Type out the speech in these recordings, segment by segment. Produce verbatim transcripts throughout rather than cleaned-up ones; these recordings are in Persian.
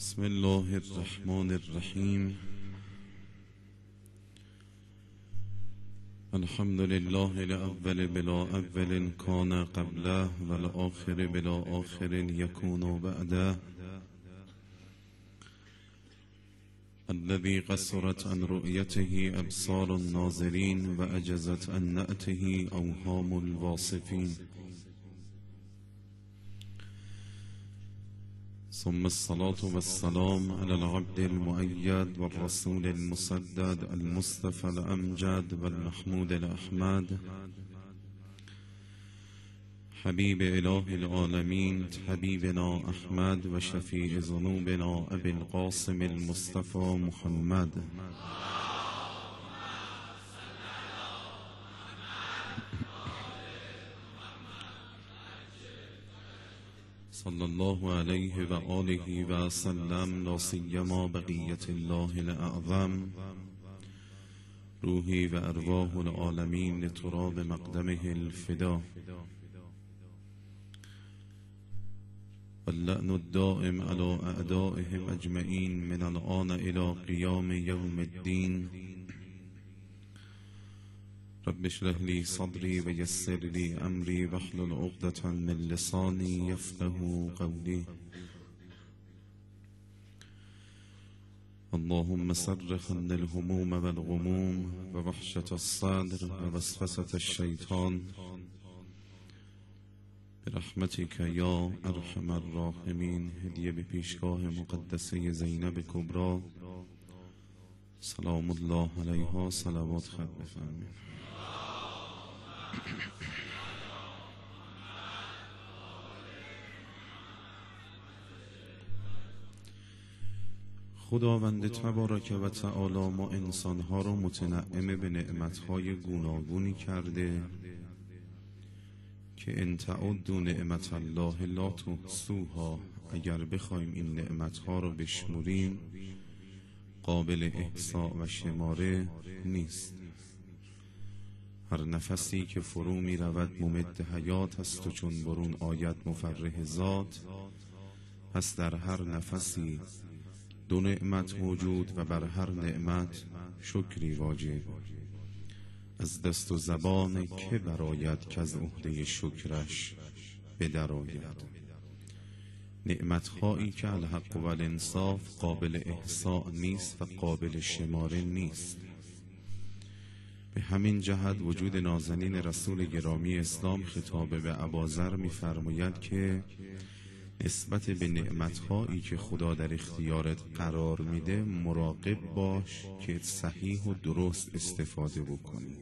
بسم الله الرحمن الرحیم. الحمد لله الأول بلا أول كان قبله والآخر بلا آخر يكون بعده، الذي قصرت عن رؤيته أبصار الناظرين وأجزت عن نأته أوهام الواصفين، ثم الصلاة والسلام على العبد المؤيد والرسول المسدد المصطفى الأمجد والمحمود الأحمد، حبيب إله العالمين حبيبنا أحمد وشفيع ذنوبنا أبي القاسم المصطفى محمد. صلى الله عليه وآله وسلم، لا سيما بقية الله الأعظم، روحي وأرواح العالمين لتراب مقدمه الفدا، واللعن الدائم على أعدائهم أجمعين من الآن إلى قيام يوم الدين. رب اشرح لي صدري ويسر لي أمري واحلل عقدة من لساني يفقهوا قولي. اللهم صرف عنا الهموم والغموم ووحشة الصدر ووسوسة الشيطان برحمتك یا ارحم الراحمین. هدیه به پیشگاه مقدسه زینب کبری سلام الله علیها صلوات خط بفرمایید. خداوند تبارک و تعالی ما انسانها را متنعم به نعمتهای گوناگونی کرده که ان تعدوا نعمت الله لا تحصوها، اگر بخوایم این نعمتها را بشمریم قابل احصاء و شماره نیست. هر نفسی که فرو می رود ممد حیات است و چون برون آید مفرح ذات، پس در هر نفسی دو نعمت موجود و بر هر نعمت شکری واجب. از دست و زبان که براید که از عهده شکرش بدرآید. نعمتهایی که الحق و الانصاف قابل احصاء نیست و قابل شماره نیست. به همین جهت وجود نازنین رسول گرامی اسلام خطاب به اباذر می‌فرماید که نسبت به نعمتهایی که خدا در اختیارت قرار میده مراقب باش که صحیح و درست استفاده بکنی.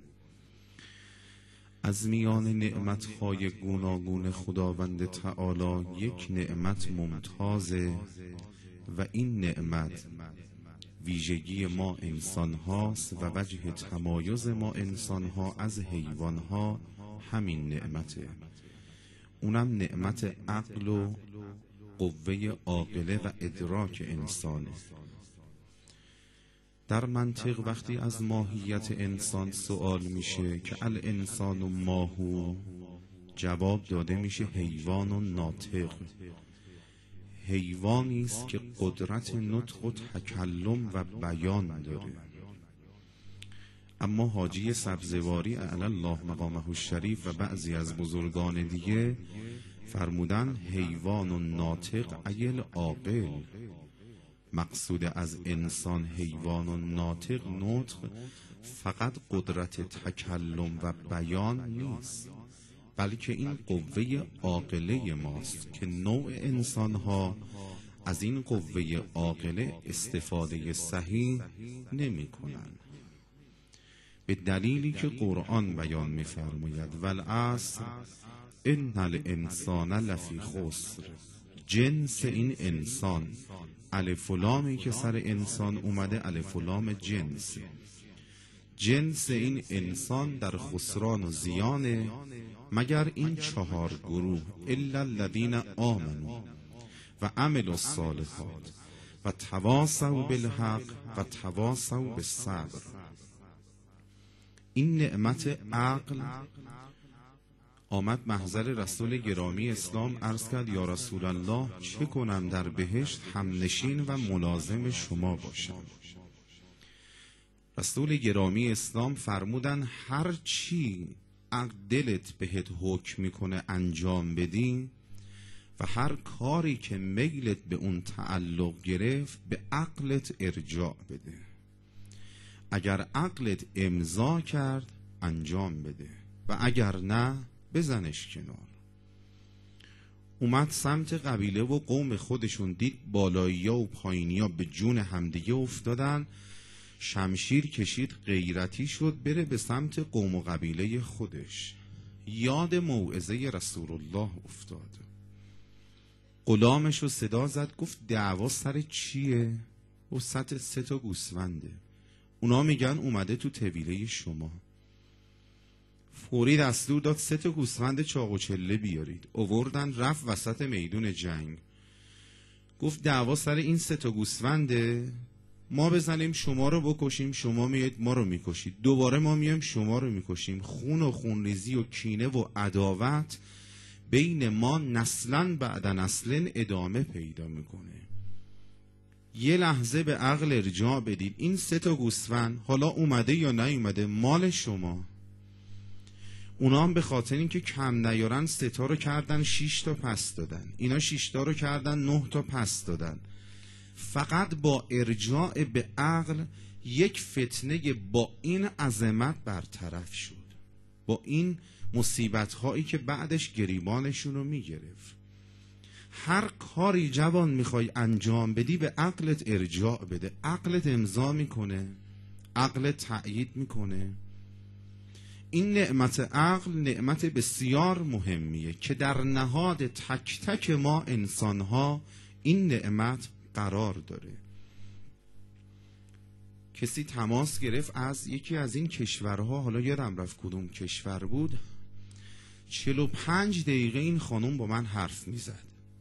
از میان نعمتهای گوناگون خداوند تعالی یک نعمت ممتازه و این نعمت ویژگی ما انسان هاست و وجه تمایز ما انسان ها از حیوان ها همین نعمته. اونم نعمت عقل و قوه عاقله و ادراک انسانه. در منطق وقتی از ماهیت انسان سوال میشه که الانسان و ماهو، جواب داده میشه حیوان و ناطق. حیوانی است که قدرت نطق و تکلم و بیان داره. اما حاجی سبزواری اعلی الله مقامه الشریف و بعضی از بزرگان دیگه فرمودن حیوان و ناطق ایل عاقل. مقصود از انسان حیوان و ناطق نطق فقط قدرت تکلم و بیان نیست، بلکه این قوه عاقله ماست که نوع انسانها از این قوه عاقله استفاده صحیح نمی کنند. به دلیلی که قرآن بیان می فرماید والعصر ان الانسان لفی خسر. جنس این انسان، الف و لامی که سر انسان اومده الف و لام جنس، جنس این انسان در خسران و زیانه مگر این چهار گروه الا الذین آمنوا و عملوا الصالحات و تواصوا بالحق و تواصوا بالصبر. این نعمت عقل آمد محضر رسول گرامی اسلام، عرض کرد یا رسول الله چه کنم در بهشت همنشین و ملازم شما باشم؟ رسول گرامی اسلام فرمودن هر چی دلت بهت حکم میکنه انجام بدی و هر کاری که میلت به اون تعلق گرفت به عقلت ارجاع بده. اگر عقلت امضا کرد انجام بده و اگر نه بزنش کنار. اومد سمت قبیله و قوم خودشون، دید بالایی ها و پایینی ها به جون همدیگه افتادن، شمشیر کشید، غیرتی شد بره به سمت قوم و قبیله خودش. یاد موعظه رسول الله افتاد، غلامش رو صدا زد، گفت دعوا سر چیه؟ و سطح سه تا گوسفنده، اونا میگن اومده تو طویله شما. فوری دستور داد سه تا گوسفند چاق و چله بیارید. آوردن، رفت وسط میدون جنگ، گفت دعوا سر این سه تا گوسفنده، ما بزنیم شما رو بکشیم، شما میاد ما رو میکشید، دوباره ما میایم شما رو میکشیم. خون و خونریزی و کینه و عداوت بین ما نسلا بعد نسل ادامه پیدا میکنه. یه لحظه به عقل ارجاع بدید، این سه تا گوسفند حالا اومده یا نیومده مال شما. اونا هم به خاطر اینکه کم نیارن سه تا رو کردن شش تا پس دادن، اینا شش تا رو کردن نه تا پس دادن. فقط با ارجاع به عقل یک فتنه با این عظمت برطرف شد، با این مصیبت هایی که بعدش گریبانشون رو میگرفت. هر کاری جوان میخوای انجام بدی به عقلت ارجاع بده، عقلت امضا میکنه، عقلت تأیید میکنه. این نعمت عقل نعمت بسیار مهمیه که در نهاد تک تک ما انسانها این نعمت قرار داره. کسی تماس گرفت از یکی از این کشورها، حالا یادم رفت کدوم کشور بود، چهل و پنج دقیقه این خانم با من حرف میزد.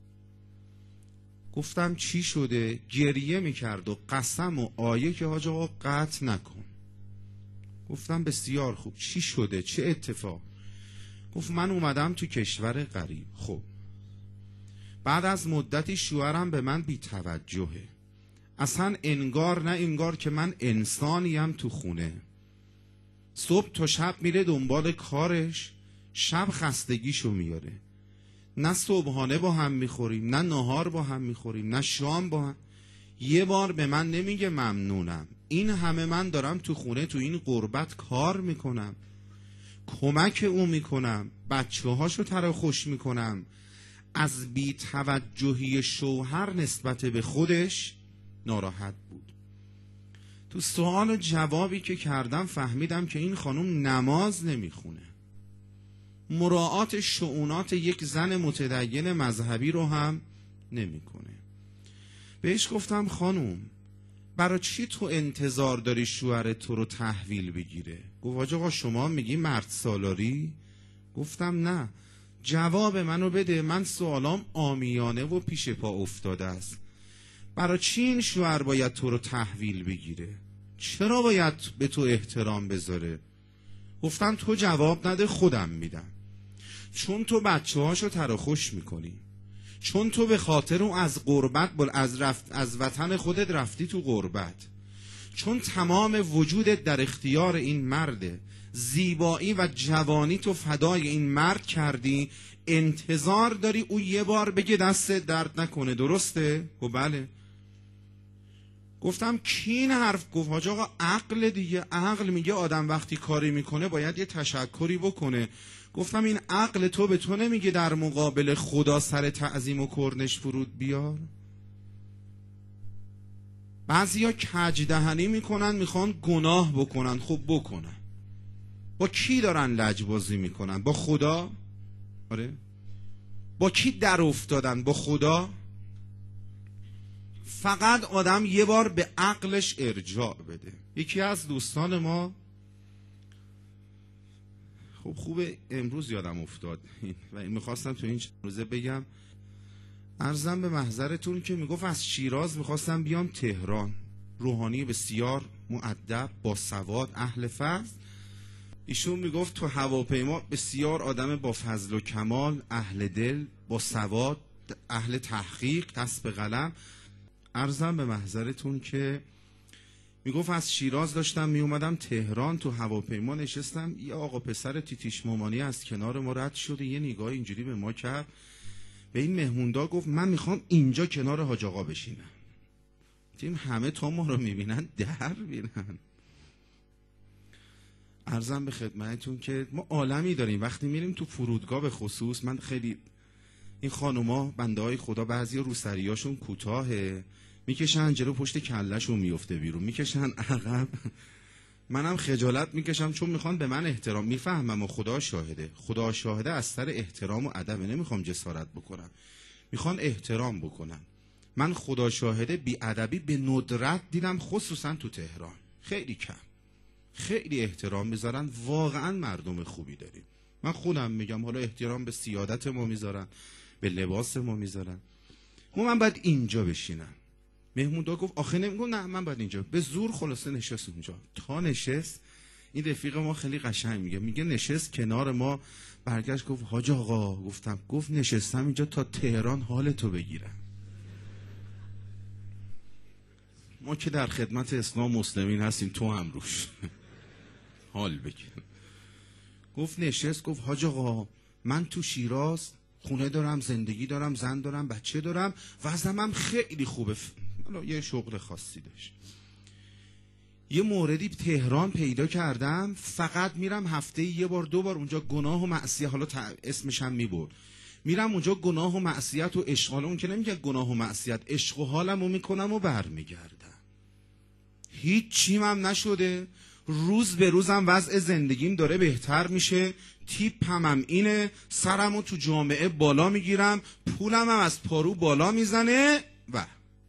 گفتم چی شده؟ گریه میکرد و قسم و آیه که حاج آقا قطع نکن. گفتم بسیار خوب، چی شده؟ چه اتفاق؟ گفت من اومدم تو کشور غریب. خب بعد از مدتی شوهرم به من بی توجهه، اصلا انگار نه انگار که من انسانیم تو خونه. صبح تا شب میره دنبال کارش، شب خستگیشو میاره. نه صبحانه با هم میخوریم، نه نهار با هم میخوریم، نه شام با هم. یه بار به من نمیگه ممنونم. این همه من دارم تو خونه تو این غربت کار میکنم، کمک او میکنم، بچه هاشو تر خوش میکنم. از بی توجهی شوهر نسبت به خودش ناراحت بود. تو سوال و جوابی که کردم فهمیدم که این خانم نماز نمیخونه، مراعات شؤونات یک زن متدین مذهبی رو هم نمیکنه. بهش گفتم خانم برای چی تو انتظار داری شوهرت تو رو تحویل بگیره؟ گفت حاج آقا شما میگی مرد سالاری؟ گفتم نه، جواب منو بده، من سوالام عامیانه و پیش پا افتاده است. برای چی این شوهر باید تو رو تحویل بگیره؟ چرا باید به تو احترام بذاره؟ گفتم تو جواب نده، خودم میدم. چون تو بچه هاشو تراخوش میکنی، چون تو به خاطر اون از غربت بل از, رفت از وطن خودت رفتی تو غربت، چون تمام وجودت در اختیار این مرده، زیبایی و جوانی تو فدای این مرد کردی، انتظار داری او یه بار بگه دست درد نکنه، درسته؟ گفت بله. گفتم کی این حرف گفت؟ حاج آقا عقل دیگه، عقل میگه آدم وقتی کاری میکنه باید یه تشکری بکنه. گفتم این عقل تو به تو نمیگه در مقابل خدا سر تعظیم و کرنش فرود بیار؟ بعضیا کج دهنی میکنن، میخوان گناه بکنن. خب بکنن. با کی دارن لجبازی میکنن؟ با خدا؟ آره. با کی در افتادن؟ با خدا؟ فقط آدم یه بار به عقلش ارجاع بده. یکی از دوستان ما، خب خوبه امروز یادم افتاد و میخواستم تو این روزه بگم، عرضم به محضرتون که میگفت از شیراز میخواستم بیام تهران، روحانی بسیار مؤدب با سواد اهل فضل. ایشون میگفت تو هواپیما بسیار آدم با فضل و کمال، اهل دل، با سواد، اهل تحقیق، دست به قلم. عرضم به محضرتون که میگفت از شیراز داشتم می اومدم تهران، تو هواپیما نشستم، یه آقا پسر تیتیش مامانی از کنار ما رد شده، یه نگاه اینجوری به ما کرد، به این مهموندا گفت من میخوام اینجا کنار حاج آقا بشینم. تیم همه تا ما رو میبینن در بینن. عرضم به خدمتتون که ما عالمی داریم وقتی میریم تو فرودگاه، به خصوص من خیلی این خانوما بنده های خدا بعضی روسریاشون کوتاهه، میکشن جلو پشت کلهشون میفته بیرون، میکشن عقب. منم خجالت میکشم چون میخوان به من احترام، میفهمم و خدا شاهده، خدا شاهده از سر احترام و ادب نمیخوام جسارت بکنم، میخوان احترام بکنم. من خدا شاهده بی ادبی به ندرت دیدم، خصوصا تو تهران خیلی کم، خیلی احترام میذارن، واقعا مردم خوبی داریم. من خودم میگم حالا احترام به سیادت ما میذارن، به لباس ما میذارن، ما من باید اینجا بشینم. مهموندا گفت آخه نمیگم نه من باید اینجا، به زور خلاصه نشست اونجا. تا نشست این رفیق ما خیلی قشنگ میگه میگه نشست کنار ما، برگشت گفت حاج آقا، گفتم گفت نشستم اینجا تا تهران حالتو بگیرم. ما که در خدمت اسلام مسلمین هستیم، تو هم روش حال بگیر. گفت نشست گفت حاج آقا من تو شیراز خونه دارم، زندگی دارم، زن دارم، بچه دارم، وضعم خیلی خوبه. حالا یه شغل خاصی داشت. یه موردی تهران پیدا کردم، فقط میرم هفته یه بار دو بار اونجا گناه و معصیت، حالا اسمش هم میبرد، میرم اونجا گناه و معصیت و اشغال، اون که نمیگه گناه و معصیت، عشق و حالمو میکنم و برمیگردم. هیچ چیم هم نشده، روز به روزم وضع زندگیم داره بهتر میشه، تیپ هم اینه، سرمو تو جامعه بالا میگیرم، پولم هم از پارو بالا میزنه. و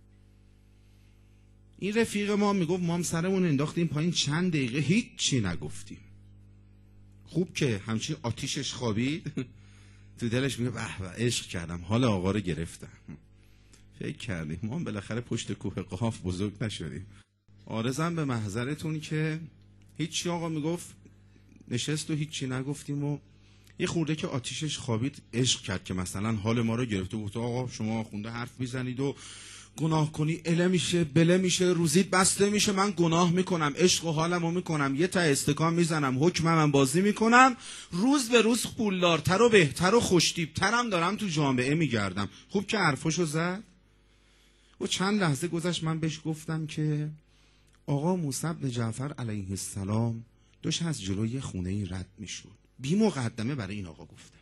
این رفیق ما میگفت ما هم سرمون انداختیم پایین، چند دقیقه هیچ چی نگفتیم. خوب که همچین آتیشش خوابید تو دلش، میگه به به عشق کردم، حال آقا رو گرفتم. فکر کردیم ما هم بالاخره پشت کوه قاف بزرگ نشدیم. عارضم به محضرتون که هیچی، آقا میگفت نشست و هیچی نگفتیم و یه خورده که آتیشش خوابید عشق کرد که مثلا حال ما رو گرفته، گفت آقا شما خونده حرف میزنید و گناه کنی اله میشه بله میشه، روزیت بسته میشه، من گناه میکنم، عشق و حالمو میکنم، یه تا استکان میزنم، حکمم من بازی میکنم، روز به روز پولدارتر و بهتر و خوشتیبترم دارم تو جامعه میگردم. خوب که حرفشو زد. و چند لحظه گذشت من بهش گفتم که آقا موسی بن جعفر علیه السلام داشت از جلوی خونه ای رد میشد، بی مقدمه برای این آقا گفتم،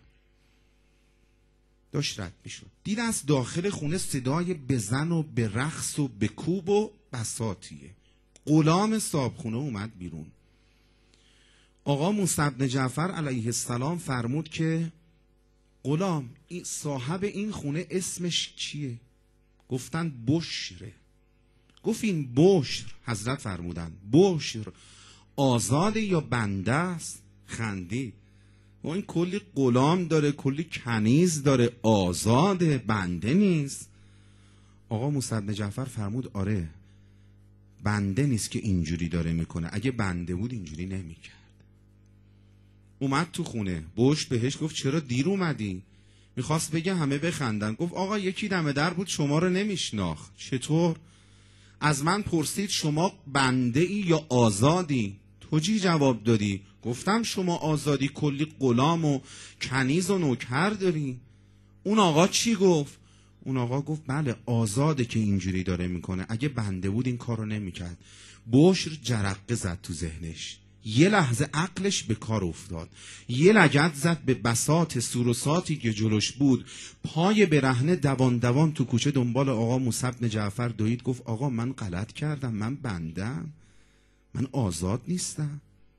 داشت رد میشد، دید از داخل خونه صدای بزن و به رقص و به کوب و بساطیه. غلام صاحب خونه اومد بیرون. آقا موسی بن جعفر علیه السلام فرمود که غلام این صاحب این خونه اسمش چیه؟ گفتن بشره. گفت این بشر، حضرت فرمودن بشر آزاده یا بنده است؟ خندید. و این کلی غلام داره، کلی کنیز داره، آزاده، بنده نیست. آقا موسی بن جعفر فرمود آره بنده نیست که اینجوری داره میکنه، اگه بنده بود اینجوری نمیکرد. اومد تو خونه، بشر بهش گفت چرا دیر اومدی؟ میخواست بگه همه بخندن، گفت آقا یکی دم در بود شما رو نمیشناخت. چطور؟ از من پرسید شما بنده ای یا آزادی؟ تو چی جواب دادی؟ گفتم شما آزادی، کلی غلام و کنیز و نوکر داری. اون آقا چی گفت؟ اون آقا گفت بله آزاده که اینجوری داره میکنه، اگه بنده بود این کارو نمیکرد. بشر جرقه زد تو ذهنش، یه لحظه عقلش به کار افتاد، یه لگد زد به بساط سوروساتی که جلوش بود، پای برهنه دوان دوان تو کوچه دنبال آقا موسی بن جعفر دوید، گفت آقا من غلط کردم، من بندم، من آزاد نیستم.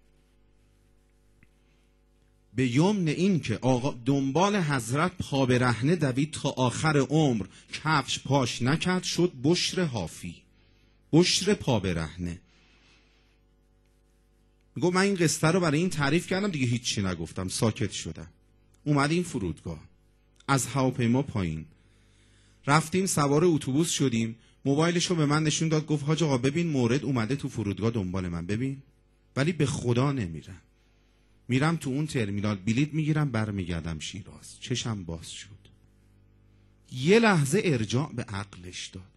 به یمن این که آقا دنبال حضرت پا برهنه دوید تا آخر عمر، کفش پاش نکرد، شد بشر حافی، بشر پا برهنه. میگو من این قصه رو برای این تعریف کردم دیگه هیچی نگفتم، ساکت شدم. اومدیم فرودگاه، از هواپیما پایین رفتیم سوار اتوبوس شدیم، موبایلشو به من نشون داد، گفت حاج آقا ببین مورد اومده تو فرودگاه دنبال من، ببین، ولی به خدا نمیرم. میرم تو اون ترمینال بلیط میگیرم برمیگردم شیراز. چشم باز شد، یه لحظه ارجاع به عقلش داد.